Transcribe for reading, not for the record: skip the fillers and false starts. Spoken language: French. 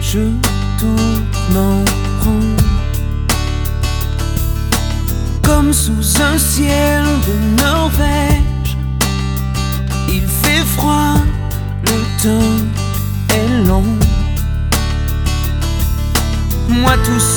je tourne en rond, comme sous un ciel de Norvège. Il fait froid, le temps est long. Moi tout